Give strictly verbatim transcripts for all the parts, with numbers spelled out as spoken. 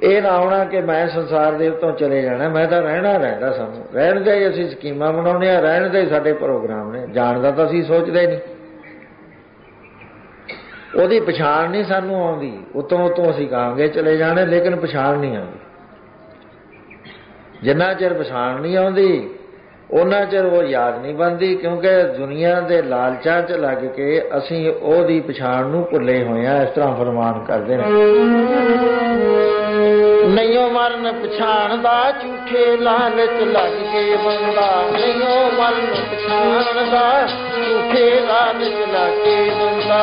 ਇਹ ਨਾ ਆਉਣਾ ਕਿ ਮੈਂ ਸੰਸਾਰ ਦੇ ਉੱਤੋਂ ਚਲੇ ਜਾਣਾ। ਮੈਂ ਤਾਂ ਰਹਿਣਾ ਰਹਿੰਦਾ। ਸਾਨੂੰ ਰਹਿਣ ਦੇ ਹੀ ਅਸੀਂ ਸਕੀਮਾਂ ਬਣਾਉਂਦੇ ਹਾਂ, ਰਹਿਣ ਦੇ ਹੀ ਸਾਡੇ ਪ੍ਰੋਗਰਾਮ ਨੇ। ਜਾਣ ਦਾ ਤਾਂ ਅਸੀਂ ਸੋਚਦੇ ਨਹੀਂ। ਉਹਦੀ ਪਛਾਣ ਨਹੀਂ ਸਾਨੂੰ ਆਉਂਦੀ। ਉਤੋਂ ਉਤੋਂ ਅਸੀਂ ਕਹਾਂਗੇ ਚਲੇ ਜਾਣੇ, ਲੇਕਿਨ ਪਛਾਣ ਨਹੀਂ ਆਉਂਦੀ। ਜਿੰਨਾ ਚਿਰ ਪਛਾਣ ਨਹੀਂ ਆਉਂਦੀ ਉਹਨਾਂ ਚਿਰ ਉਹ ਯਾਦ ਨਹੀਂ ਬਣਦੀ, ਕਿਉਂਕਿ ਦੁਨੀਆ ਦੇ ਲਾਲਚਾਂ 'ਚ ਲੱਗ ਕੇ ਅਸੀਂ ਉਹਦੀ ਪਛਾਣ ਨੂੰ ਭੁੱਲੇ ਹੋਏ ਹਾਂ। ਇਸ ਤਰ੍ਹਾਂ ਫਰਮਾਨ ਕਰਦੇ ਨੇ, ਨਹੀਂਓ ਮਰਨ ਪਛਾਣ ਦਾ ਝੂਠੇ ਲਾਲਚ ਲੱਗ ਕੇ ਬੰਦਾ। ਨਹੀਂਓ ਮਰਨ ਪਛਾਣ ਦਾ ਝੂਠੇ ਲਾਲਚ ਲੱਗ ਕੇ ਬੰਦਾ।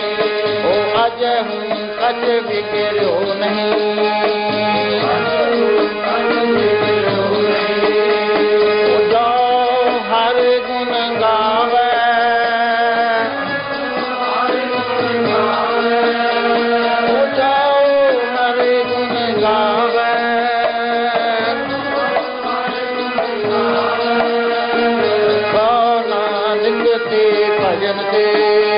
कच बिगड़ो नहीं। भजन के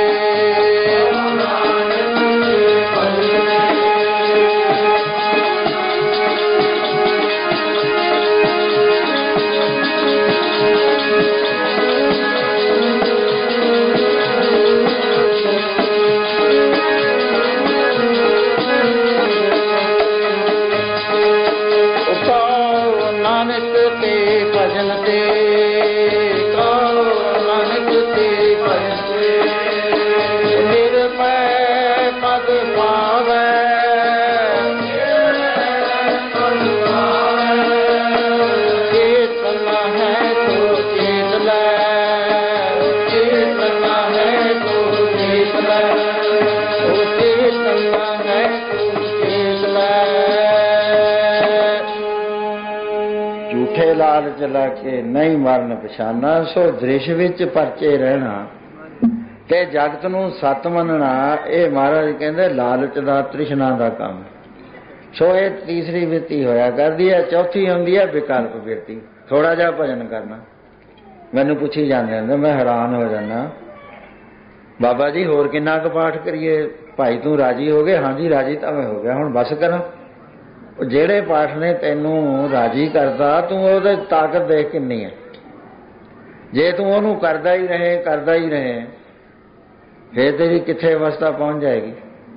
लालच लाके नहीं मरन पछाना। सो दृश विच परचे रहना ते जगत नूं सत मनना, ये महाराज कहंदे लालच दा तृष्णा दा काम। सो ये तीसरी विरती होया करदी है। चौथी हुंदी है विकल्प विरती, थोड़ा जिहा भजन करना। मैनूं पुछी जांदे ने, मैं हैरान हो जाना, बाबा जी होर किन्ना क पाठ करिए? भाई तूं राजी हो गए? हाँ जी राजी तां मैं हो गया, हुण बस करां। ਜਿਹੜੇ ਪਾਠ ਨੇ ਤੈਨੂੰ ਰਾਜੀ ਕਰਦਾ, ਤੂੰ ਉਹਦੇ ਤਾਕਤ ਦੇਖ ਕਿੰਨੀ ਹੈ। ਜੇ ਤੂੰ ਉਹਨੂੰ ਕਰਦਾ ਹੀ ਰਹੇ ਕਰਦਾ ਹੀ ਰਹੇ ਫੇਰ ਤੇਰੀ ਕਿੱਥੇ ਅਵਸਥਾ ਪਹੁੰਚ ਜਾਏਗੀ।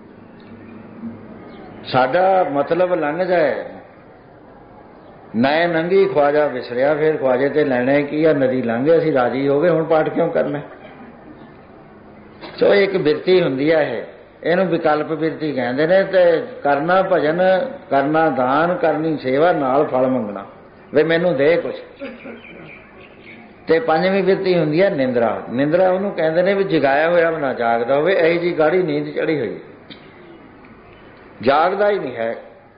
ਸਾਡਾ ਮਤਲਬ ਲੰਘ ਜਾਏ, ਨੈ ਨੰਗੀ ਖਵਾਜਾ ਵਿਸਰਿਆ, ਫਿਰ ਖਵਾਜੇ ਤੇ ਲੈਣੇ ਕੀ ਆ? ਨਦੀ ਲੰਘੇ, ਅਸੀਂ ਰਾਜੀ ਹੋ ਗਏ, ਹੁਣ ਪਾਠ ਕਿਉਂ ਕਰਨਾ? ਸੋ ਇੱਕ ਬਿਰਤੀ ਹੁੰਦੀ ਆ, ਇਹ ਇਹਨੂੰ ਵਿਕਲਪ ਬਿਰਤੀ ਕਹਿੰਦੇ ਨੇ। ਤੇ ਕਰਨਾ ਭਜਨ, ਕਰਨਾ ਦਾਨ, ਕਰਨੀ ਸੇਵਾ, ਨਾਲ ਫਲ ਮੰਗਣਾ ਵੀ ਮੈਨੂੰ ਦੇ ਕੁਛ। ਤੇ ਪੰਜਵੀਂ ਬਿਰਤੀ ਹੁੰਦੀ ਹੈ ਨਿੰਦਰਾ। ਨਿੰਦਰਾ ਉਹਨੂੰ ਕਹਿੰਦੇ ਨੇ ਵੀ ਜਗਾਇਆ ਹੋਇਆ ਨਾ ਜਾਗਦਾ ਹੋਵੇ, ਇਹੀ ਜੀ ਗਾੜੀ ਨੀਂਦ ਚੜੀ ਹੋਈ, ਜਾਗਦਾ ਹੀ ਨਹੀਂ ਹੈ।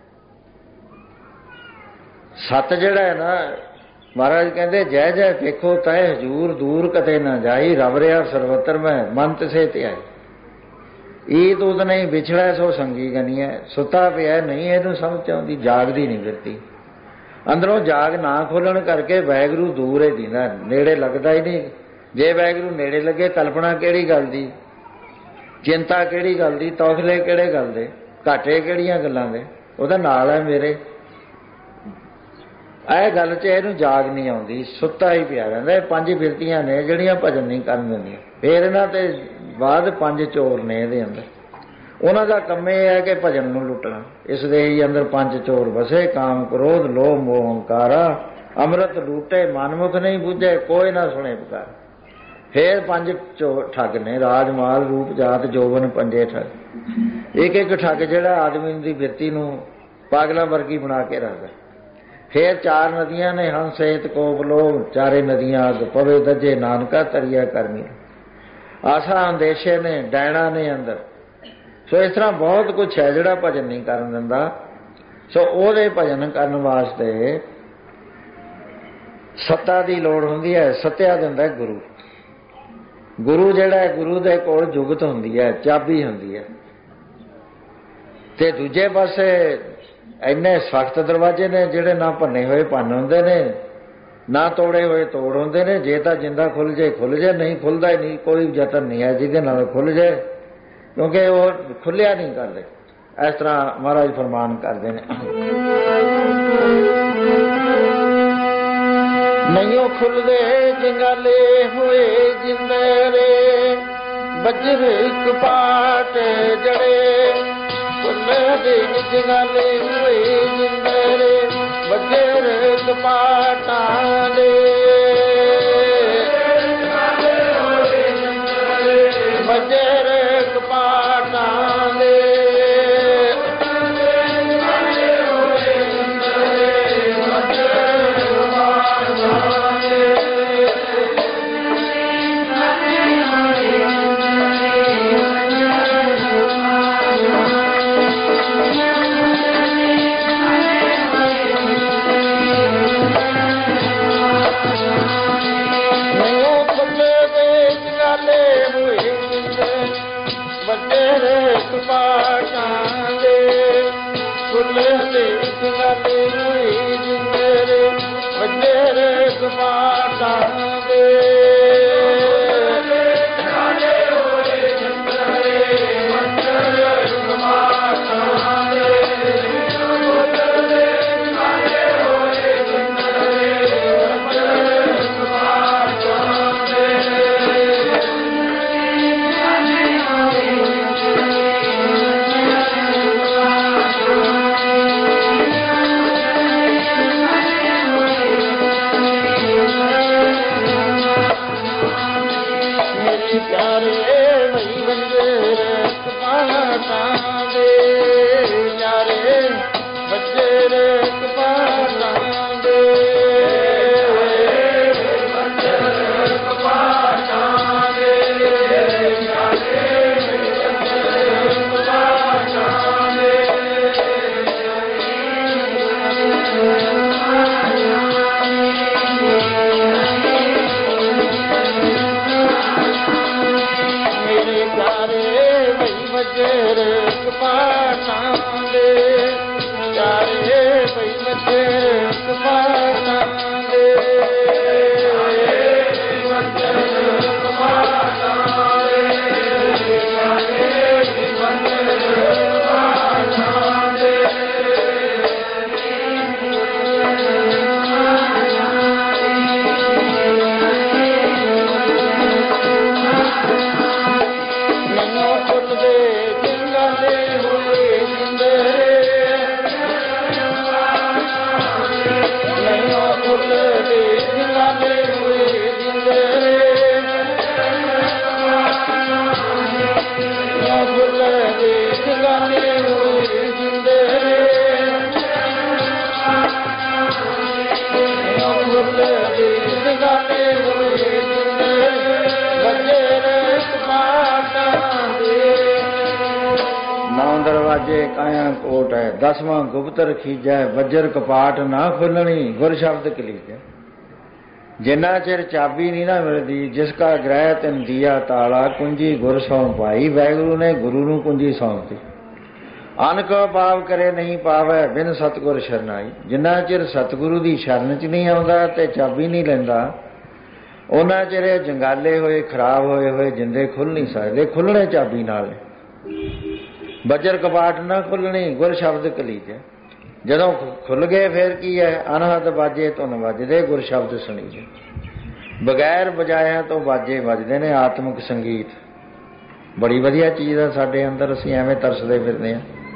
ਸੱਤ ਜਿਹੜਾ ਹੈ ਨਾ, ਮਹਾਰਾਜ ਕਹਿੰਦੇ ਜੈ ਜੈ ਵੇਖੋ ਤੈ ਹਜੂਰ, ਦੂਰ ਕਤੇ ਨਾ ਜਾਈ, ਰਬ ਰਿਹਾ ਸਰਵਤਰ ਮੈਂ ਮਨ ਤਿਸੇ ਧਿਆਈ। ਈਦ ਉਦ ਨਹੀਂ ਵਿਛੜਾ ਸੋ ਸੰਗੀ ਗਨੀਐ, ਸੁੱਤਾ ਪਿਆ ਨਹੀਂ ਇਹਨੂੰ ਸਮਝ ਆਉਂਦੀ, ਜਾਗਦੀ ਨਹੀਂ ਬਿਰਤੀ। ਅੰਦਰੋਂ ਜਾਗ ਨਾ ਖੋਲਣ ਕਰਕੇ ਵਾਹਿਗੁਰੂ ਦੂਰ ਹੀ ਦਿੰਦਾ, ਨੇੜੇ ਲੱਗਦਾ ਹੀ ਨਹੀਂ। ਜੇ ਵਾਹਿਗੁਰੂ ਨੇੜੇ ਲੱਗੇ, ਕਲਪਨਾ ਕਿਹੜੀ ਗੱਲ ਦੀ, ਚਿੰਤਾ ਕਿਹੜੀ ਗੱਲ ਦੀ, ਤੌਖਲੇ ਕਿਹੜੇ ਗੱਲ ਦੇ, ਘਾਟੇ ਕਿਹੜੀਆਂ ਗੱਲਾਂ ਦੇ, ਉਹਦਾ ਨਾਲ ਹੈ ਮੇਰੇ। ਇਹ ਗੱਲ 'ਚ ਇਹਨੂੰ ਜਾਗ ਨਹੀਂ ਆਉਂਦੀ, ਸੁੱਤਾ ਹੀ ਪਿਆ ਰਹਿੰਦਾ। ਇਹ ਪੰਜ ਬਿਰਤੀਆਂ ਨੇ ਜਿਹੜੀਆਂ ਭਜਨ ਨਹੀਂ ਕਰਨ ਦਿੰਦੀਆਂ। ਫਿਰ ਇਹਨਾਂ ਤੇ ਬਾਅਦ ਪੰਜ ਚੋਰ ਨੇ ਇਹਦੇ ਅੰਦਰ, ਉਹਨਾਂ ਦਾ ਕੰਮ ਇਹ ਹੈ ਕਿ ਭਜਨ ਨੂੰ ਲੁੱਟਣਾ। ਇਸ ਦੇ ਹੀ ਅੰਦਰ ਪੰਜ ਚੋਰ ਵਸੇ, ਕਾਮ ਕ੍ਰੋਧ ਲੋਭ ਮੋਹ ਹੰਕਾਰਾ, ਅੰਮ੍ਰਿਤ ਲੂਟੇ ਮਨਮੁਖ ਨਹੀਂ ਬੁੱਝੇ, ਕੋਈ ਨਾ ਸੁਣੇ ਪੁਕਾਰ। ਫਿਰ ਪੰਜ ਚੋਰ ਠੱਗ ਨੇ, ਰਾਜ ਮਾਲ ਰੂਪ ਜਾਤ ਜੋਬਨ ਪੰਜੇ ਠੱਗ। ਇੱਕ ਇੱਕ ਠੱਗ ਜਿਹੜਾ ਆਦਮੀ ਦੀ ਬਿਰਤੀ ਨੂੰ ਪਾਗਲਾਂ ਵਰਗੀ ਬਣਾ ਕੇ ਰੱਖਦਾ। ਫਿਰ ਚਾਰ ਨਦੀਆਂ ਨੇ, ਹੰਸ ਸੇਤ ਕੋਪ ਲੋਭ, ਚਾਰੇ ਨਦੀਆਂ ਅੱਗ ਪਵੇ ਦੱਜੇ, ਨਾਨਕਾ ਤਰੀਆ ਕਰਮੀ। ਆਸਾ ਅੰਦੇਸ਼ੇ ਨੇ, ਡੈਣਾ ਨੇ ਅੰਦਰ। ਸੋ ਇਸ ਤਰ੍ਹਾਂ ਬਹੁਤ ਕੁਛ ਹੈ ਜਿਹੜਾ ਭਜਨ ਨਹੀਂ ਕਰਨ ਦਿੰਦਾ। ਸੋ ਉਹਦੇ ਭਜਨ ਕਰਨ ਵਾਸਤੇ ਸੱਤਾ ਦੀ ਲੋੜ ਹੁੰਦੀ ਹੈ। ਸੱਤਿਆ ਦਿੰਦਾ ਗੁਰੂ। ਗੁਰੂ ਜਿਹੜਾ ਹੈ, ਗੁਰੂ ਦੇ ਕੋਲ ਜੁਗਤ ਹੁੰਦੀ ਹੈ, ਚਾਬੀ ਹੁੰਦੀ ਹੈ। ਤੇ ਦੂਜੇ ਪਾਸੇ ਇੰਨੇ ਸਖਤ ਦਰਵਾਜ਼ੇ ਨੇ ਜਿਹੜੇ ਨਾ ਭੰਨੇ ਹੋਏ ਭੰਨ ਹੁੰਦੇ ਨੇ, ਨਾ ਤੋੜੇ ਹੋਏ ਤੋੜ ਹੁੰਦੇ ਨੇ। ਜੇ ਤਾਂ ਜਿੰਦਾ ਖੁੱਲ ਜੇ ਖੁੱਲ ਜੇ, ਨਹੀਂ ਖੁੱਲਦਾ ਹੀ ਨਹੀਂ। ਕੋਈ ਯਤਨ ਨਹੀਂ ਹੈ ਜਿਹਦੇ ਨਾਲ ਖੁੱਲ ਜਾਏ, ਕਿਉਂਕਿ ਉਹ ਖੁੱਲਿਆ ਨਹੀਂ ਕਰਦੇ। ਇਸ ਤਰ੍ਹਾਂ ਮਹਾਰਾਜ ਫਰਮਾਨ ਕਰਦੇ ਨੇ, ਨਹੀਂਓ ਖੁੱਲਦੇ ਜੰਗਾਲੇ ਹੋਏ ਜਿੰਦਰੇ, ਬੱਜਰ ਕਪਾਟ ਜੜੇ, ਖੁੱਲਦੇ ਜੰਗਾਲੇ ਹੋਏ ਜਿੰਦਰੇ, ਬੱਜਰ ਕਪਾਟਾਂ ਦੇ, ਬੱਜਰ ਕਪਾਟਾਂ ਦੇ। ਪਈ ਬੱਚੇ ਕਪਾਟਾਂ ਦੇ ਦਰਵਾਜੇ ਕਾਇਆ ਕੋਟ ਹੈ, ਦਸਵਾਂ ਗੁਪਤ ਰਖੀਜੈ, ਵਜਰ ਕਪਾਟ ਨਾ ਖੁੱਲਣੀ, ਗੁਰ ਸ਼ਬਦ ਕਲੀਜੈ। ਜਿੰਨਾ ਚਿਰ ਚਾਬੀ ਨਹੀਂ ਨਾ ਮਿਲਦੀ, ਜਿਸ ਕਾ ਗ੍ਰਹਿ ਤਿਨ ਦੀਆ ਤਾਲਾ, ਕੁੰਜੀ ਗੁਰ ਸੌਂ ਪਾਈ। ਵਾਹਿਗੁਰੂ ਨੇ ਗੁਰੂ ਨੂੰ ਕੁੰਜੀ ਸੌਂਪੀ। ਅਨ ਕੋ ਪਾਪ ਕਰੇ ਨਹੀਂ ਪਾਵੈ, ਬਿਨ ਸਤਿਗੁਰ ਸ਼ਰਨਾਈ। ਜਿੰਨਾ ਚਿਰ ਸਤਿਗੁਰੂ ਦੀ ਸ਼ਰਨ 'ਚ ਨਹੀਂ ਆਉਂਦਾ ਤੇ ਚਾਬੀ ਨਹੀਂ ਲੈਂਦਾ, ਉਹਨਾਂ ਚਿਰ ਇਹ ਜੰਗਾਲੇ ਹੋਏ, ਖਰਾਬ ਹੋਏ ਹੋਏ ਜਿੰਦੇ ਖੁੱਲ੍ਹ ਨਹੀਂ ਸਕਦੇ। ਖੁੱਲ੍ਹਣੇ ਚਾਬੀ ਨਾਲ। ਬੱਜਰ ਕਪਾਟ ਨਾ ਖੁੱਲਣੀ, ਗੁਰ ਸ਼ਬਦ ਕਲੀਜੈ। ਜਦੋਂ ਖੁੱਲ੍ਹ ਗਏ ਫਿਰ ਕੀ ਹੈ? ਅਨਹਦ ਬਾਜੇ ਧੁਨ ਵੱਜਦੇ, ਗੁਰ ਸ਼ਬਦ ਸੁਣੀਜੈ। ਬਗੈਰ ਬਜਾਇਆਂ ਤੋਂ ਬਾਜੇ ਵੱਜਦੇ ਨੇ। ਆਤਮਿਕ ਸੰਗੀਤ ਬੜੀ ਵਧੀਆ ਚੀਜ਼ ਆ ਸਾਡੇ ਅੰਦਰ, ਅਸੀਂ ਐਵੇਂ ਤਰਸਦੇ ਫਿਰਦੇ ਹਾਂ।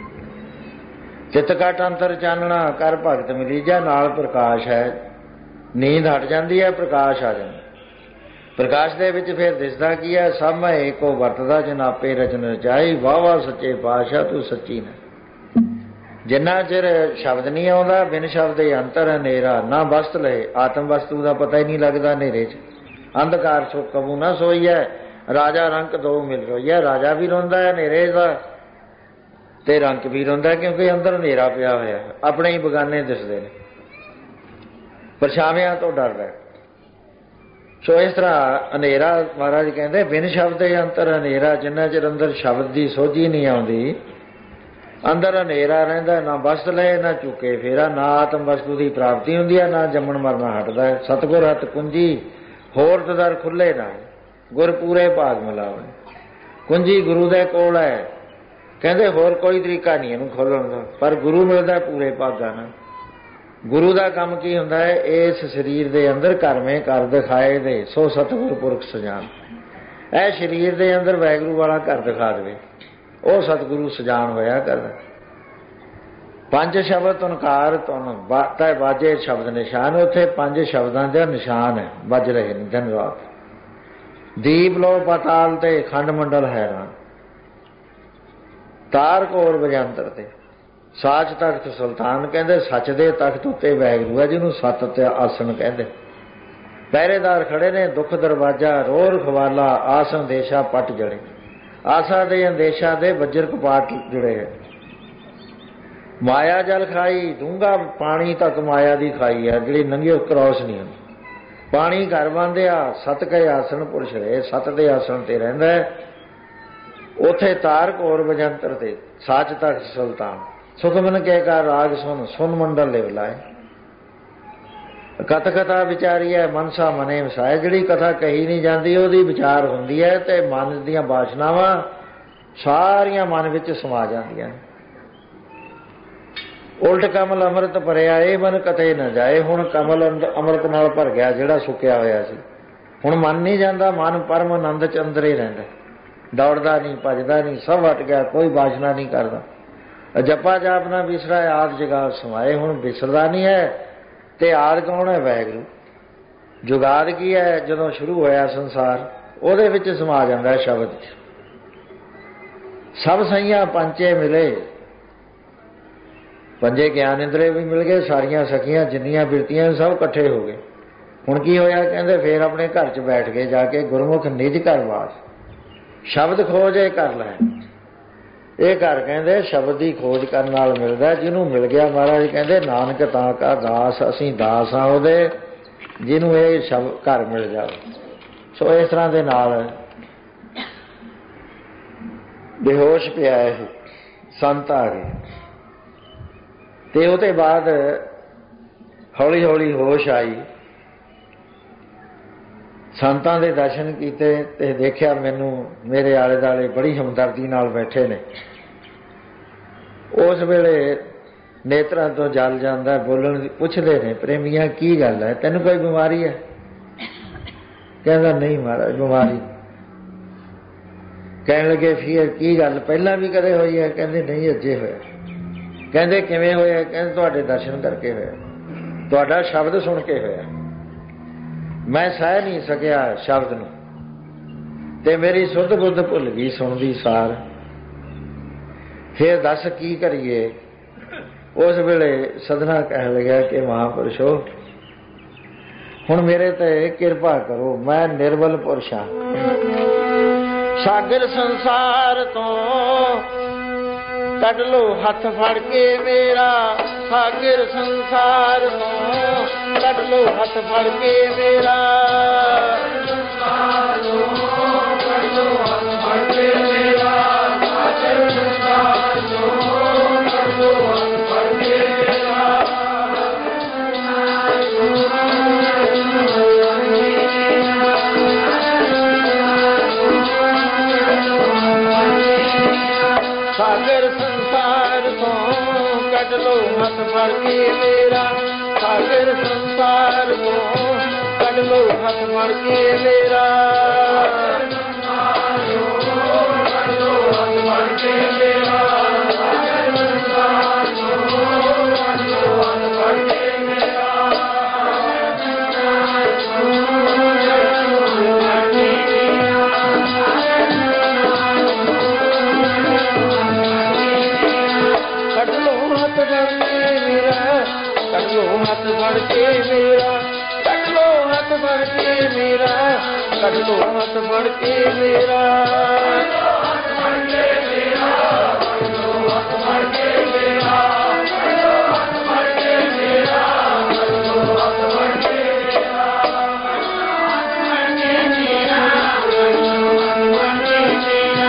ਚਿੱਤ ਘਟ ਅੰਤਰ ਚਾਨਣਾ, ਕਰ ਭਗਤ ਮਿਲੀਜੈ। ਨਾਲ ਪ੍ਰਕਾਸ਼ ਹੈ, ਨੀਂਦ ਹਟ ਜਾਂਦੀ ਹੈ, ਪ੍ਰਕਾਸ਼ ਆ ਜਾਂਦਾ। ਪ੍ਰਕਾਸ਼ ਦੇ ਵਿੱਚ ਫਿਰ ਦਿਸਦਾ ਕੀ ਹੈ? ਸਭ ਮੈਂ ਏਕੋ ਵਰਤਦਾ, ਜਨਾਪੇ ਰਚਨ ਰਚਾਈ। ਵਾਹ ਵਾਹ ਸੱਚੇ ਪਾਤਸ਼ਾਹ ਤੂੰ ਸੱਚੀ ਨੇ। ਜਿੰਨਾ ਚਿਰ ਸ਼ਬਦ ਨਹੀਂ ਆਉਂਦਾ, ਬਿਨ ਸ਼ਬਦ ਅੰਤਰ ਹਨੇਰਾ, ਨਾ ਵਸਤ ਲਏ। ਆਤਮ ਵਸਤੂ ਦਾ ਪਤਾ ਹੀ ਨਹੀਂ ਲੱਗਦਾ ਹਨੇਰੇ 'ਚ। ਅੰਧਕਾਰ ਸੋ ਕਬੂ ਨਾ ਸੋਈਐ, ਰਾਜਾ ਰੰਕ ਦੋ ਮਿਲ ਰੋਈਐ। ਰਾਜਾ ਵੀ ਰੋਂਦਾ ਹੈ ਹਨੇਰੇ ਦਾ ਤੇ ਰੰਕ ਵੀ ਰੋਂਦਾ, ਕਿਉਂਕਿ ਅੰਦਰ ਹਨੇਰਾ ਪਿਆ ਹੋਇਆ, ਆਪਣੇ ਹੀ ਬਗਾਨੇ ਦਿਸਦੇ ਨੇ। ਪਰਛਾਵਿਆਂ ਤੋਂ ਡਰਦਾ। ਸੋ ਇਸ ਤਰ੍ਹਾਂ ਹਨੇਰਾ ਮਹਾਰਾਜ ਕਹਿੰਦੇ ਬਿਨ ਸ਼ਬਦ ਅੰਤਰ ਹਨੇਰਾ। ਜਿੰਨਾ ਚਿਰ ਅੰਦਰ ਸ਼ਬਦ ਦੀ ਸੋਝੀ ਨਹੀਂ ਆਉਂਦੀ, ਅੰਦਰ ਹਨੇਰਾ ਰਹਿੰਦਾ। ਨਾ ਵਸਤ ਲਏ ਨਾ ਚੁੱਕੇ ਫੇਰਾ, ਨਾ ਆਤਮ ਵਸਤੂ ਦੀ ਪ੍ਰਾਪਤੀ ਹੁੰਦੀ ਹੈ, ਨਾ ਜੰਮਣ ਮਰਨਾ ਹਟਦਾ। ਸਤਿਗੁਰ ਹੱਥ ਕੁੰਜੀ, ਹੋਰ ਦਰ ਖੁੱਲੇ ਨਾ, ਗੁਰ ਪੂਰੇ ਭਾਗ ਮਿਲਾਵੇ। ਕੁੰਜੀ ਗੁਰੂ ਦੇ ਕੋਲ ਹੈ, ਕਹਿੰਦੇ ਹੋਰ ਕੋਈ ਤਰੀਕਾ ਨਹੀਂ ਇਹਨੂੰ ਖੋਲ੍ਹਣ ਦਾ, ਪਰ ਗੁਰੂ ਮਿਲਦਾ ਪੂਰੇ ਭਾਗਾਂ ਨਾਲ। ਗੁਰੂ ਦਾ ਕੰਮ ਕੀ ਹੁੰਦਾ ਹੈ? ਇਸ ਸਰੀਰ ਦੇ ਅੰਦਰ ਕਰਮੇ ਕਰ ਦਿਖਾਏ ਦੇ, ਸੋ ਸਤਿਗੁਰ ਪੁਰਖ ਸਜਾਨ। ਇਹ ਸਰੀਰ ਦੇ ਅੰਦਰ ਵਾਹਿਗੁਰੂ ਵਾਲਾ ਘਰ ਦਿਖਾ ਦੇਵੇ, ਉਹ ਸਤਿਗੁਰੂ ਸਜਾਨ ਹੋਇਆ ਕਰਦਾ। ਪੰਜ ਸ਼ਬਦ ਤੁਨਕਾਰ ਤੁਨ ਬਾਤਾਂ ਬਾਜੇ ਸ਼ਬਦ ਨਿਸ਼ਾਨ। ਉੱਥੇ ਪੰਜ ਸ਼ਬਦਾਂ ਦਾ ਨਿਸ਼ਾਨ ਹੈ, ਵੱਜ ਰਹੇ ਨੇ ਦਿਨ ਰਾਤ। ਦੀਪ ਲੋ ਪਤਾਲ ਤੇ ਖੰਡ ਮੰਡਲ ਹੈਰਾਨ, ਤਾਰ ਕੋਰ ਵਜੰਤਰ ਤੇ ਸਾਚ ਤਖਤ ਸੁਲਤਾਨ। ਕਹਿੰਦੇ ਸੱਚ ਦੇ ਤਖਤ ਉੱਤੇ ਵਾਹਿਗੁਰੂ ਹੈ, ਜਿਹਨੂੰ ਸੱਤ ਤੇ ਆਸਣ ਕਹਿੰਦੇ। ਪਹਿਰੇਦਾਰ ਖੜੇ ਨੇ, ਦੁੱਖ ਦਰਵਾਜ਼ਾ ਰੋਰ ਖਵਾਲਾ, ਆਸ ਅੰਦੇਸ਼ਾ ਪੱਟ ਜੜੇ। ਆਸਾ ਦੇ ਅੰਦੇਸ਼ਾ ਦੇ ਵਜਰ ਕਪਾਟ ਜੁੜੇ ਹੈ। ਮਾਇਆ ਜਲ ਖਾਈ, ਡੂੰਘਾ ਪਾਣੀ ਤੱਕ ਮਾਇਆ ਦੀ ਖਾਈ ਹੈ, ਜਿਹੜੀ ਨੰਗੀ ਕ੍ਰੋਸ ਨਹੀਂ ਹੁੰਦੀ। ਪਾਣੀ ਘਰ ਬੰਦਿਆ, ਸਤ ਕੇ ਆਸਣ ਪੁਰਸ਼ ਰਹੇ। ਸਤ ਦੇ ਆਸਣ ਤੇ ਰਹਿੰਦਾ ਹੈ। ਉੱਥੇ ਤਾਰ ਘੋਰ ਵਜੰਤਰ ਤੇ ਸਾਚ ਤਖਤ ਸੁਲਤਾਨ। ਸੁਖਮਨ ਕੇ ਕਾ ਰਾਗ ਸੁਨ, ਸੁਨ ਮੰਡਲ ਲਿਵ ਲਾਏ। ਕਥ ਕਥਾ ਵਿਚਾਰੀ ਹੈ, ਮਨਸਾ ਮਨੇ ਵਸਾਏ। ਜਿਹੜੀ ਕਥਾ ਕਹੀ ਨਹੀਂ ਜਾਂਦੀ, ਉਹਦੀ ਵਿਚਾਰ ਹੁੰਦੀ ਹੈ, ਤੇ ਮਨ ਦੀਆਂ ਬਾਸ਼ਨਾਵਾਂ ਸਾਰੀਆਂ ਮਨ ਵਿੱਚ ਸਮਾ ਜਾਂਦੀਆਂ। ਉਲਟ ਕਮਲ ਅੰਮ੍ਰਿਤ ਭਰਿਆ, ਇਹ ਮਨ ਕਤੇ ਨਾ ਜਾਏ। ਹੁਣ ਕਮਲ ਅੰਮ੍ਰਿਤ ਨਾਲ ਭਰ ਗਿਆ, ਜਿਹੜਾ ਸੁੱਕਿਆ ਹੋਇਆ ਸੀ। ਹੁਣ ਮਨ ਨਹੀਂ ਜਾਂਦਾ, ਮਨ ਪਰਮ ਆਨੰਦ ਚ ਅੰਦਰ ਹੀ ਰਹਿੰਦਾ, ਦੌੜਦਾ ਨਹੀਂ, ਭੱਜਦਾ ਨਹੀਂ, ਸਭ ਹਟ ਗਿਆ, ਕੋਈ ਬਾਸ਼ਨਾ ਨਹੀਂ ਕਰਦਾ। ਜਪਾ ਜਾਪ ਨਾ ਵਿਸਰਾ, ਆਦ ਜਗਾਦ ਸਮਾਏ। ਹੁਣ ਵਿਸਰਦਾ ਨਹੀਂ ਹੈ, ਤੇ ਆਦ ਕੌਣ ਹੈ? ਵਾਹਿਗੁਰੂ। ਜੁਗਾਦ ਕੀ ਹੈ? ਜਦੋਂ ਸ਼ੁਰੂ ਹੋਇਆ ਸੰਸਾਰ, ਉਹਦੇ ਵਿੱਚ ਸਮਾ ਜਾਂਦਾ ਸ਼ਬਦ ਚ। ਸਭ ਸਈਆਂ ਪੰਚੇ ਮਿਲੇ, ਪੰਜੇ ਗਿਆਨ ਇੰਦਰੇ ਵੀ ਮਿਲ ਗਏ, ਸਾਰੀਆਂ ਸਖੀਆਂ ਜਿੰਨੀਆਂ ਬਿਰਤੀਆਂ ਸਭ ਇਕੱਠੇ ਹੋ ਗਏ। ਹੁਣ ਕੀ ਹੋਇਆ? ਕਹਿੰਦੇ ਫੇਰ ਆਪਣੇ ਘਰ 'ਚ ਬੈਠ ਕੇ ਜਾ ਕੇ ਗੁਰਮੁਖ ਨਿਜ ਘਰ ਵਾਸ, ਸ਼ਬਦ ਖੋਜ ਇਹ ਕਰ ਲੈ। ਇਹ ਘਰ ਕਹਿੰਦੇ ਸ਼ਬਦ ਦੀ ਖੋਜ ਕਰਨ ਨਾਲ ਮਿਲਦਾ। ਜਿਹਨੂੰ ਮਿਲ ਗਿਆ, ਮਹਾਰਾਜ ਕਹਿੰਦੇ ਨਾਨਕ ਤਾਂ ਕਾ ਦਾਸ, ਅਸੀਂ ਦਾਸ ਹਾਂ ਉਹਦੇ, ਜਿਹਨੂੰ ਇਹ ਸ਼ਬਦ ਘਰ ਮਿਲ ਜਾਵੇ। ਸੋ ਇਸ ਤਰ੍ਹਾਂ ਦੇ ਨਾਲ ਬੇਹੋਸ਼ ਪਿਆ ਇਹ ਸੰਤ ਆ ਗਏ, ਤੇ ਉਹਦੇ ਬਾਅਦ ਹੌਲੀ ਹੌਲੀ ਹੋਸ਼ ਆਈ, ਸੰਤਾਂ ਦੇ ਦਰਸ਼ਨ ਕੀਤੇ ਤੇ ਦੇਖਿਆ ਮੈਨੂੰ ਮੇਰੇ ਆਲੇ ਦੁਆਲੇ ਬੜੀ ਹਮਦਰਦੀ ਨਾਲ ਬੈਠੇ ਨੇ। ਉਸ ਵੇਲੇ ਨੇਤਰਾਂ ਤੋਂ ਜਲ ਜਾਂਦਾ, ਬੋਲਣ ਪੁੱਛਦੇ ਨੇ, ਪ੍ਰੇਮੀਆਂ ਕੀ ਗੱਲ ਹੈ, ਤੈਨੂੰ ਕੋਈ ਬਿਮਾਰੀ ਹੈ? ਕਹਿੰਦਾ ਨਹੀਂ ਮਹਾਰਾਜ ਬਿਮਾਰੀ। ਕਹਿਣ ਲੱਗੇ ਫਿਰ ਕੀ ਗੱਲ, ਪਹਿਲਾਂ ਵੀ ਕਦੇ ਹੋਈ ਹੈ? ਕਹਿੰਦੇ ਨਹੀਂ ਅਜੇ ਹੋਇਆ। ਕਹਿੰਦੇ ਕਿਵੇਂ ਹੋਇਆ? ਕਹਿੰਦੇ ਤੁਹਾਡੇ ਦਰਸ਼ਨ ਕਰਕੇ ਹੋਇਆ, ਤੁਹਾਡਾ ਸ਼ਬਦ ਸੁਣ ਕੇ ਹੋਇਆ। ਮੈਂ ਸਹਿ ਨਹੀਂ ਸਕਿਆ ਸ਼ਬਦ ਨੂੰ ਤੇ ਮੇਰੀ ਸੁੱਧ ਬੁੱਧ ਭੁੱਲ ਗਈ ਸੁਣਦੀ ਸਾਰ। ਫਿਰ ਦੱਸ ਕੀ ਕਰੀਏ? ਉਸ ਵੇਲੇ ਸਧਨਾ ਕਹਿਣ ਲੱਗਿਆ ਕਿ ਮਹਾਂਪੁਰਸ਼ੋ ਹੁਣ ਮੇਰੇ ਤੇ ਕਿਰਪਾ ਕਰੋ, ਮੈਂ ਨਿਰਬਲ ਪੁਰਸ਼ ਹਾਂ, ਸਾਗਰ ਸੰਸਾਰ ਤੋਂ ਕੱਢ ਲੋ ਹੱਥ ਫੜ ਕੇ ਮੇਰਾ, ਸਾਗਰ ਸੰਸਾਰ ਤੋਂ ਕੱਢ ਲੋ ਹੱਥ ਫੜ ਕੇ ਮੇਰਾ, ਸੰਸਾਰ ਤੋਂ ਕੱਢ ਲੋ ਹੱਥ ਫੜ ਕੇ ਮੇਰਾ, ਸਾਗਰ ਸੰਸਾਰ ਤੋਂ ਕੱਢ ਲੋ ਹੱਥ ਫੜ ਕੇ ਮੇਰਾ। ਸਾਗਰ ਸੰਸਾਰ ਤੋਂ ਕੱਢ ਲੋ ਹੱਥ ਫੜ ਕੇ ਮੇਰਾ, ਸਾਗਰ ਸੰਸਾਰ ਤੋਂ ਕੱਢ ਲੋ ਹੱਥ ਫੜ ਕੇ ਮੇਰਾ, ਸੰਸਾਰ ਤੋਂ ਕੱਢ ਲੋ ਹੱਥ ਫੜ ਕੇ ਮੇਰਾ, ਸਾਗਰ ਸੰਸਾਰ ਤੋਂ ਕੱਢ ਲੋ ਹੱਥ ਫੜ ਕੇ ਮੇਰਾ। ਹੱਥ ਫੜ ਕੇ ਮੇਰਾ, ਕੱਢ ਲੋ ਹੱਥ ਫੜ ਕੇ ਮੇਰਾ, ਕੱਢ ਲੋ ਹੱਥ ਫੜ ਕੇ ਮੇਰਾ, ਹੱਥ ਫੜ ਕੇ ਮੇਰਾ, ਕੱਢ ਲੋ ਹੱਥ ਫੜ ਕੇ ਮੇਰਾ, ਕੱਢ ਲੋ ਹੱਥ ਫੜ ਕੇ ਮੇਰਾ, ਕੱਢ ਲੋ ਹੱਥ ਫੜ ਕੇ ਮੇਰਾ, ਹੱਥ ਫੜ ਕੇ ਮੇਰਾ, ਕੱਢ ਲੋ ਹੱਥ ਫੜ ਕੇ ਮੇਰਾ,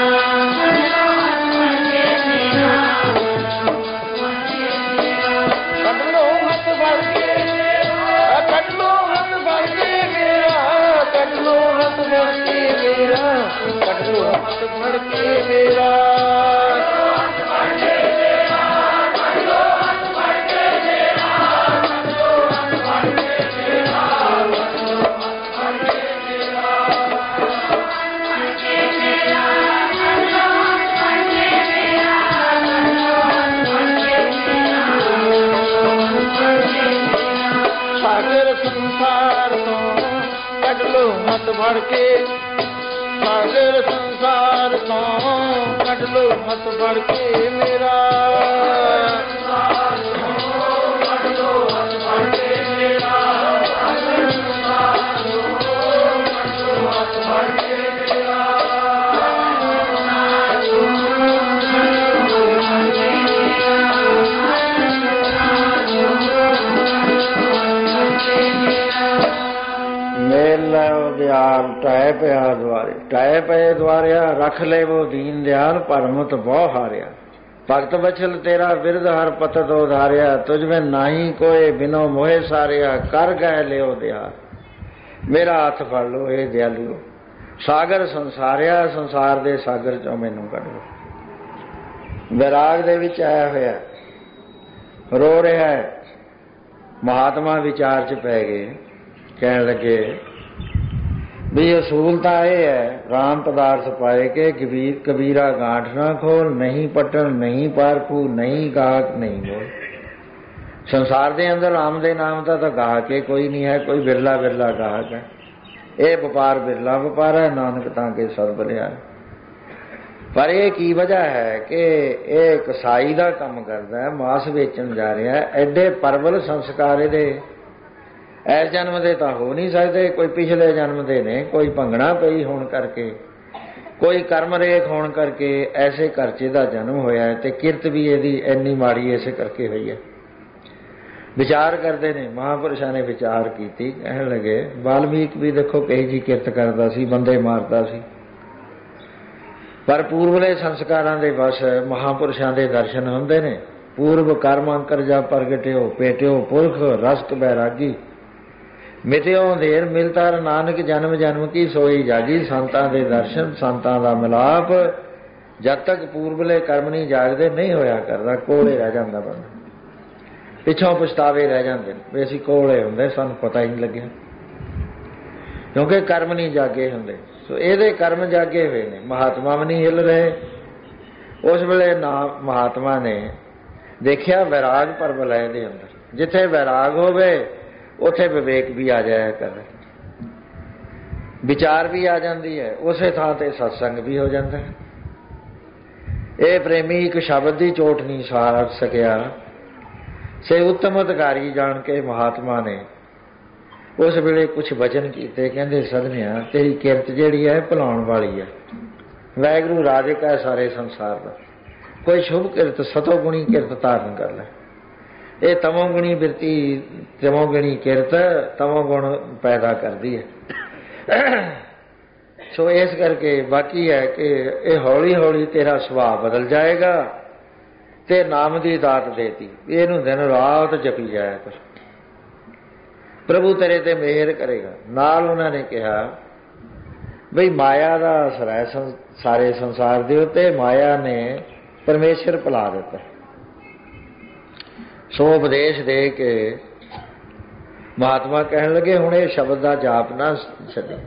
ਕੱਢ ਲੋ ਹੱਥ ਫੜ ਕੇ ਮੇਰਾ, ਕੱਢ ਲੋ ਹੱਥ ਫੜ ਕੇ ਮੇਰਾ, ਕੱਢ ਲੋ ਹੱਥ ਫੜ ਕੇ ਮੇਰਾ, ਕੱਢ ਲੋ ਹੱਥ ਫੜ ਕੇ ਮੇਰਾ, ਹੱਥ ਫੜ ਕੇ ਮੇਰਾ, ਕੱਢ ਲੋ ਹੱਥ ਫੜ ਕੇ ਮੇਰਾ, ਕੱਢ ਲੋ ਹੱਥ ਫੜ ਕੇ ਮੇਰਾ, ਕੱਢ ਲੋ ਹੱਥ ਫੜ ਕੇ ਮੇਰਾ, ਹੱਥ ਫੜ ਕੇ ਮੇਰਾ, ਕੱਢ ਲੋ ਹੱਥ ਫੜ ਕੇ ਮੇਰਾ, ਕੱਢ ਲੋ ਹੱਥ ਫੜ ਕੇ ਮੇਰਾ। ਸਾਗਰ ਸੰਸਾਰ ਤੋਂ ਕੱਢ ਲੋ ਹੱਥ ਫੜ ਕੇ, ਸਾਗਰ ਸੰਸਾਰ ਤੋਂ ਕੱਢ ਲੋ ਹੱਥ ਫੜ ਕੇ ਮੇਰਾ, ਸੰਸਾਰ ਤੋਂ ਕੱਢ ਲੋ ਹੱਥ ਫੜ ਕੇ ਮੇਰਾ, ਸਾਗਰ ਸੰਸਾਰ ਤੋਂ ਕੱਢ ਲੋ ਹੱਥ ਫੜ ਕੇ ਮੇਰਾ। ਮੇਲ ਦਿਆਲ ਟਹਿ ਪਿਆ ਦੁਆਰੇ, ਟਹਿ ਪਏ ਦੁਆਰਿਆ, ਰੱਖ ਲੈ ਵੋ ਦੀਨ ਦਿਆਲ, ਭਰਮਤ ਬਹੁ ਹਾਰਿਆ, ਭਗਤ ਬਚਲ ਤੇਰਾ ਬਿਰਧ ਹਰ ਪਤਤ ਉਧਾਰਿਆ, ਤੁਝ ਮੈਂ ਨਾਹੀ ਕੋਏ ਬਿਨੋ ਮੋਹਿ ਸਾਰਿਆ, ਕਰ ਗਏ ਲਿਓ ਦਿਆਲ। ਮੇਰਾ ਹੱਥ ਫੜ ਲਓ ਇਹ ਦਿਆਲਿਓ, ਸਾਗਰ ਸੰਸਾਰਿਆ, ਸੰਸਾਰ ਦੇ ਸਾਗਰ ਚੋਂ ਮੈਨੂੰ ਕੱਢੋ। ਵਿਰਾਗ ਦੇ ਵਿੱਚ ਆਇਆ ਹੋਇਆ, ਰੋ ਰਿਹਾ ਹੈ। ਮਹਾਤਮਾ ਵਿਚਾਰ 'ਚ ਪੈ ਗਏ, ਕਹਿਣ ਲੱਗੇ ਵੀ ਅਸੂਲ ਤਾਂ ਇਹ ਹੈ, ਰਾਮ ਪਦਾਰਥ ਪਾਏ ਕੇ ਕਬੀਰ ਕਬੀਰਾ ਗਾਂਠ ਨਾ ਖੋਲ, ਨਹੀਂ ਪਟਣ ਨਹੀਂ ਪਾਰਖੂ, ਨਹੀਂ ਗਾਹਕ ਨਹੀਂ ਬੋਲ। ਸੰਸਾਰ ਦੇ ਅੰਦਰ ਰਾਮ ਦੇ ਨਾਮ ਦਾ ਤਾਂ ਗਾਹਕ ਹੀ ਕੋਈ ਨਹੀਂ ਹੈ, ਕੋਈ ਬਿਰਲਾ ਬਿਰਲਾ ਗਾਹਕ ਹੈ। ਇਹ ਵਪਾਰ ਬਿਰਲਾ ਵਪਾਰ ਹੈ, ਨਾਨਕ ਤਾਂ ਕੇ ਸਦ ਬਲਿਆ। ਪਰ ਇਹ ਕੀ ਵਜ੍ਹਾ ਹੈ ਕਿ ਇਹ ਕਸਾਈ ਦਾ ਕੰਮ ਕਰਦਾ ਹੈ, ਮਾਸ ਵੇਚਣ ਜਾ ਰਿਹਾ ਹੈ। ਐਡੇ ਪਰਬਲ ਸੰਸਕਾਰ ਇਹਦੇ ਇਸ ਜਨਮ ਦੇ ਤਾਂ ਹੋ ਨਹੀਂ ਸਕਦੇ, ਕੋਈ ਪਿਛਲੇ ਜਨਮ ਦੇ ਨੇ, ਕੋਈ ਭੰਗਣਾ ਪਈ ਹੋਣ ਕਰਕੇ, ਕੋਈ ਕਰਮ ਰੇਖ ਹੋਣ ਕਰਕੇ ਐਸੇ ਘਰ 'ਚ ਇਹਦਾ ਜਨਮ ਹੋਇਆ ਹੈ, ਤੇ ਕਿਰਤ ਵੀ ਇਹਦੀ ਇੰਨੀ ਮਾੜੀ ਇਸੇ ਕਰਕੇ ਹੋਈ ਹੈ। ਵਿਚਾਰ ਕਰਦੇ ਨੇ, ਮਹਾਂਪੁਰਸ਼ਾਂ ਨੇ ਵਿਚਾਰ ਕੀਤੀ, ਕਹਿਣ ਲੱਗੇ ਵਾਲਮੀਕ ਵੀ ਦੇਖੋ ਕਹੀ ਜੀ ਕਿਰਤ ਕਰਦਾ ਸੀ, ਬੰਦੇ ਮਾਰਦਾ ਸੀ, ਪਰ ਪੂਰਵਲੇ ਸੰਸਕਾਰਾਂ ਦੇ ਬਸ ਮਹਾਂਪੁਰਸ਼ਾਂ ਦੇ ਦਰਸ਼ਨ ਹੁੰਦੇ ਨੇ पूर्व कर्म अंकर जा प्रगट्यो पेट्यो पुरख रसक बैरागी मिट्यो अंधेर मिलता नानक जन्म जन्म की सोई जागी संतां दे दर्शन संतां दा मिलाप जद तक पूर्वले कर्म नहीं जागते नहीं होया करता कोले रह जाता बंदा पिछों पछतावे रह जाते भी असीं कोले हुंदे सानूं पता ही नहीं लग्या क्योंकि कर्म नहीं जागे हुंदे। सो इहदे कर्म जागे हुए ने महात्मा भी नहीं हिल रहे। उस वेले ना महात्मा ने देखिया वैराग परबलय दे अंदर जिथे वैराग होवे उथे विवेक भी आ जाया करे विचार भी आ जाती है उसे थां ते सत्संग भी हो जाता है। ये प्रेमी एक शब्द की चोट नहीं सार सकिया से उत्तम अधिकारी जान के महात्मा ने उस वेले कुछ वचन किए कहते सदनिया तेरी किरत जिहड़ी है भुलाउण वाली है वाहिगुरू राजक है सारे संसार का कोई शुभ किरत सतोगुणी किरत धारण कर ले। ये तमोगुणी बिरती तमोगुणी किरत तमोगुण पैदा करती है। सो इस करके बाकी है कि ये हौली हौली तेरा सुभाव बदल जाएगा ते नाम की दात देती इनू दिन रात जपी जाया कर प्रभु तेरे ते मेहर करेगा। नाल उन्होंने कहा बई माया का असर है सारे संसार के उत्ते माया ने परमेश्वर भुला दिता। सो उपदेश दे के महात्मा कहन लगे हुण ये शब्द का जाप ना छड्डी।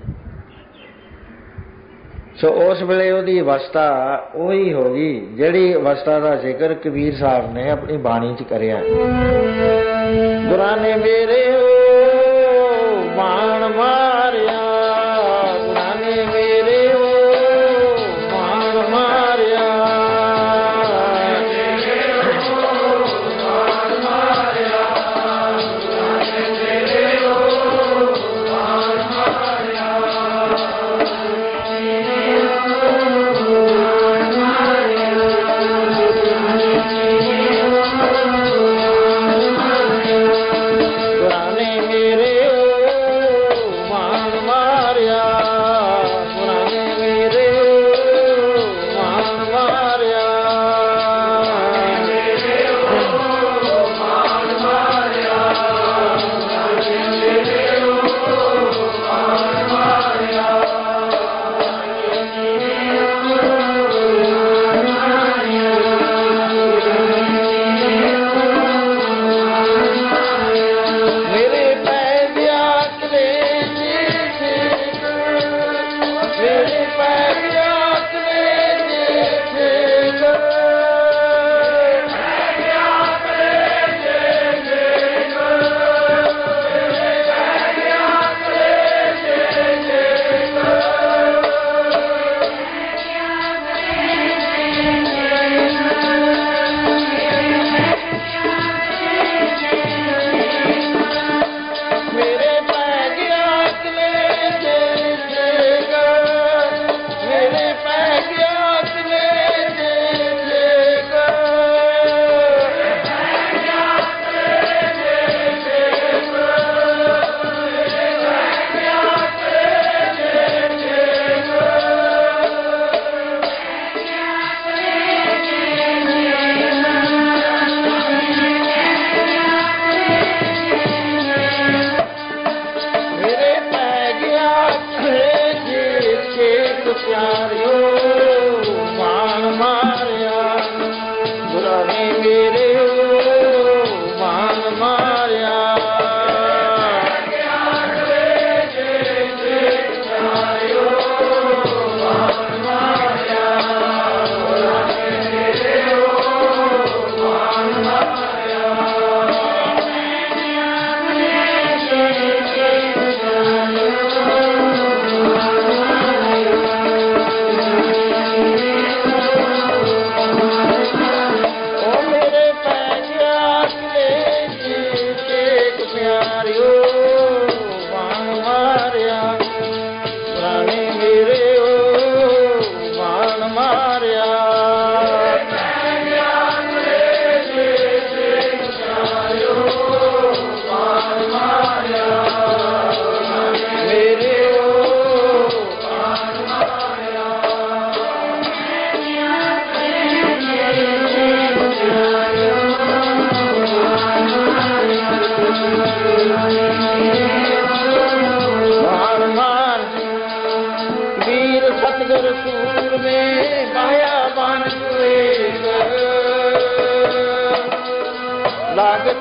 सो उस वेले उहदी अवस्था उही हो गई जिहड़ी अवस्था का जिक्र कबीर साहब ने अपनी बाणी च करिया। गुरां ने मेरे बाण मारिया गुरां ने मेरे बाण मारिया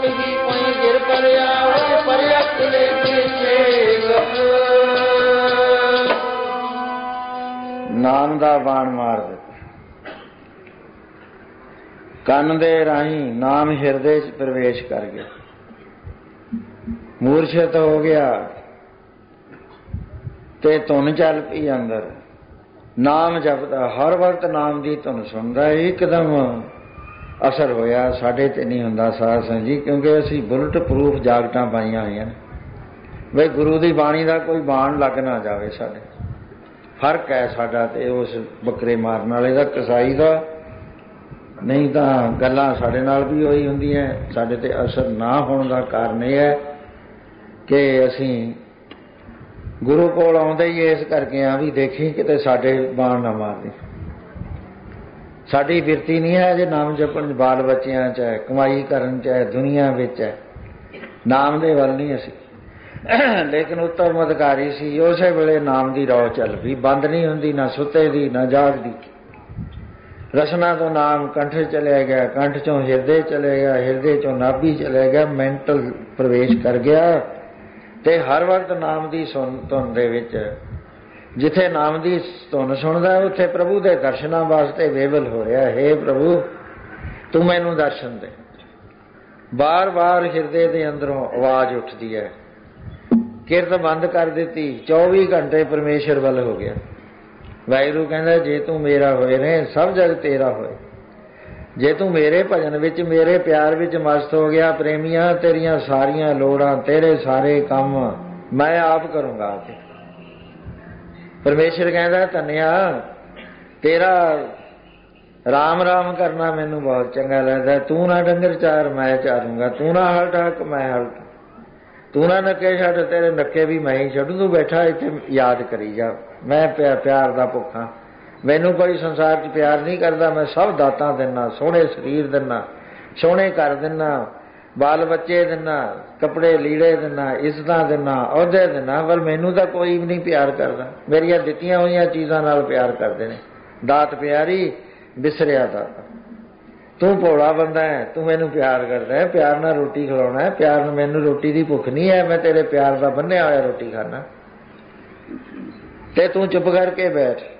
ਹੀ ਕੋਈ ਗਿਰ ਪਰਿਆ ਹੋਏ ਪਰਿਆ ਕਿਲੇ ਨਾਮ ਦਾ ਬਾਣ ਮਾਰ ਦਿੱਤਾ। ਕੰਨ ਦੇ ਰਾਹੀਂ ਨਾਮ ਹਿਰਦੇ 'ਚ ਪ੍ਰਵੇਸ਼ ਕਰ ਗਿਆ, ਮੂਰਛਿਤ ਹੋ ਗਿਆ ਤੇ ਧੁਨ ਚੱਲ ਪਈ ਅੰਦਰ। ਨਾਮ ਜਪਦਾ, ਹਰ ਵਕਤ ਨਾਮ ਦੀ ਧੁਨ ਸੁਣਦਾ। ਇੱਕਦਮ ਅਸਰ ਹੋਇਆ। ਸਾਡੇ ਤੇ ਨਹੀਂ ਹੁੰਦਾ ਸਾਧ ਸੰਗਤ ਜੀ, ਕਿਉਂਕਿ ਅਸੀਂ ਬੁਲਟ ਪ੍ਰੂਫ ਜਾਕਟਾਂ ਪਾਈਆਂ ਹੋਈਆਂ ਨੇ ਬਈ ਗੁਰੂ ਦੀ ਬਾਣੀ ਦਾ ਕੋਈ ਬਾਣ ਲੱਗ ਨਾ ਜਾਵੇ। ਸਾਡੇ ਫਰਕ ਹੈ ਸਾਡਾ ਤੇ ਉਸ ਬੱਕਰੇ ਮਾਰਨ ਵਾਲੇ ਦਾ, ਕਸਾਈ ਦਾ। ਨਹੀਂ ਤਾਂ ਗੱਲਾਂ ਸਾਡੇ ਨਾਲ ਵੀ ਉਹੀ ਹੁੰਦੀਆਂ। ਸਾਡੇ ਤੇ ਅਸਰ ਨਾ ਹੋਣ ਦਾ ਕਾਰਨ ਇਹ ਹੈ ਕਿ ਅਸੀਂ ਗੁਰੂ ਕੋਲ ਆਉਂਦੇ ਹੀ ਇਸ ਕਰਕੇ ਆ ਵੀ ਦੇਖੀ ਕਿਤੇ ਸਾਡੇ ਬਾਣ ਨਾ ਮਾਰਦੇ। ਸਾਡੀ ਬਿਰਤੀ ਨਹੀਂ ਹੈ ਜੇ ਨਾਮ ਜਪਣ, ਬਾਲ ਬੱਚਿਆਂ 'ਚ ਹੈ, ਕਮਾਈ ਕਰਨ 'ਚ ਹੈ, ਦੁਨੀਆ ਵਿੱਚ ਹੈ, ਨਾਮ ਦੇ ਵੱਲ ਨਹੀਂ ਅਸੀਂ। ਲੇਕਿਨ ਉੱਤਮ ਅਧਿਕਾਰੀ ਸੀ, ਉਸੇ ਵੇਲੇ ਨਾਮ ਦੀ ਰੌ ਚੱਲ ਪਈ, ਬੰਦ ਨਹੀਂ ਹੁੰਦੀ, ਨਾ ਸੁੱਤੇ ਦੀ ਨਾ ਜਾਗਦੀ। ਰਸਨਾ ਤੋਂ ਨਾਮ ਕੰਠ ਚਲਿਆ ਗਿਆ, ਕੰਠ ਚੋਂ ਹਿਰਦੇ ਚਲੇ ਗਿਆ, ਹਿਰਦੇ ਚੋਂ ਨਾਭੀ ਚਲੇ ਗਿਆ, ਮੈਂਟਲ ਪ੍ਰਵੇਸ਼ ਕਰ ਗਿਆ। ਤੇ ਹਰ ਵਕਤ ਨਾਮ ਦੀ ਸੁਣ ਧੁਨ ਦੇ ਵਿੱਚ, ਜਿੱਥੇ ਨਾਮ ਦੀ ਧੁਨ ਸੁਣਦਾ ਉੱਥੇ ਪ੍ਰਭੂ ਦੇ ਦਰਸ਼ਨਾਂ ਵਾਸਤੇ ਵੇਵਲ ਹੋ ਰਿਹਾ। ਹੇ ਪ੍ਰਭੂ ਤੂੰ ਮੈਨੂੰ ਦਰਸ਼ਨ ਦੇ। ਬਾਰ ਬਾਰ ਹਿਰਦੇ ਦੇ ਅੰਦਰੋਂ ਆਵਾਜ਼ ਉੱਠਦੀ ਹੈ। ਕਿਰਤ ਬੰਦ ਕਰ ਦਿੱਤੀ, ਚੌਵੀ ਘੰਟੇ ਪਰਮੇਸ਼ਰ ਵੱਲ ਹੋ ਗਿਆ। ਵਾਹਿਗੁਰੂ ਕਹਿੰਦਾ ਜੇ ਤੂੰ ਮੇਰਾ ਹੋਏ ਨੇ ਸਭ ਜਗ ਤੇਰਾ ਹੋਏ। ਜੇ ਤੂੰ ਮੇਰੇ ਭਜਨ ਵਿੱਚ, ਮੇਰੇ ਪਿਆਰ ਵਿੱਚ ਮਸਤ ਹੋ ਗਿਆ ਪ੍ਰੇਮੀਆਂ, ਤੇਰੀਆਂ ਸਾਰੀਆਂ ਲੋੜਾਂ, ਤੇਰੇ ਸਾਰੇ ਕੰਮ ਮੈਂ ਆਪ ਕਰੂੰਗਾ। ਪਰਮੇਸ਼ਰ ਕਹਿੰਦਾ ਧੰਨਿਆ ਤੇਰਾ ਰਾਮ ਰਾਮ ਕਰਨਾ ਮੈਨੂੰ ਬਹੁਤ ਚੰਗਾ ਲੱਗਦਾ। ਤੂੰ ਨਾ ਡੰਗਰ ਚਾਰ ਮੈਂ ਚਾਰੂੰਗਾ, ਤੂੰ ਨਾ ਹਲ ਢੱਕ ਮੈਂ ਹਲ, ਤੂੰ ਨਾ ਨੱਕੇ ਛੱਡ ਤੇਰੇ ਨੱਕੇ ਵੀ ਮੈਂ ਹੀ ਛੱਡੂ। ਤੂੰ ਬੈਠਾ ਇੱਥੇ ਯਾਦ ਕਰੀ ਜਾ। ਮੈਂ ਪਿਆ ਪਿਆਰ ਦਾ ਭੁੱਖਾ, ਮੈਨੂੰ ਕੋਈ ਸੰਸਾਰ 'ਚ ਪਿਆਰ ਨਹੀਂ ਕਰਦਾ। ਮੈਂ ਸਭ ਦਾਤਾਂ ਦਿੰਦਾ, ਸੋਹਣੇ ਸਰੀਰ ਦਿੰਦਾ, ਸੋਹਣੇ ਘਰ ਦਿੰਦਾ, ਬਾਲ ਬੱਚੇ ਦਿੰਦਾ, ਕੱਪੜੇ ਲੀੜੇ ਦਿੰਦਾ, ਇੱਜ਼ਤਾਂ ਦਿੰਦਾ, ਅਹੁਦੇ ਦਿੰਦਾ, ਪਰ ਮੈਨੂੰ ਤਾਂ ਕੋਈ ਵੀ ਨਹੀਂ ਪਿਆਰ ਕਰਦਾ। ਮੇਰੀਆਂ ਦਿੱਤੀਆਂ ਹੋਈਆਂ ਚੀਜ਼ਾਂ ਨਾਲ ਪਿਆਰ ਕਰਦੇ ਨੇ। ਦਾਤ ਪਿਆਰੀ ਬਿਸਰਿਆ ਦਾਤਾ। ਤੂੰ ਭੋਲਾ ਬੰਦਾ ਹੈ, ਤੂੰ ਮੈਨੂੰ ਪਿਆਰ ਕਰਦਾ ਹੈ, ਪਿਆਰ ਨਾਲ ਰੋਟੀ ਖਿਲਾਉਣਾ ਹੈ। ਪਿਆਰ ਨਾਲ ਮੈਨੂੰ ਰੋਟੀ ਦੀ ਭੁੱਖ ਨਹੀਂ ਹੈ, ਮੈਂ ਤੇਰੇ ਪਿਆਰ ਦਾ ਬੰਨਿਆ ਹੋਇਆ ਰੋਟੀ ਖਾਣਾ। ਤੇ ਤੂੰ ਚੁੱਪ ਕਰਕੇ ਬੈਠ।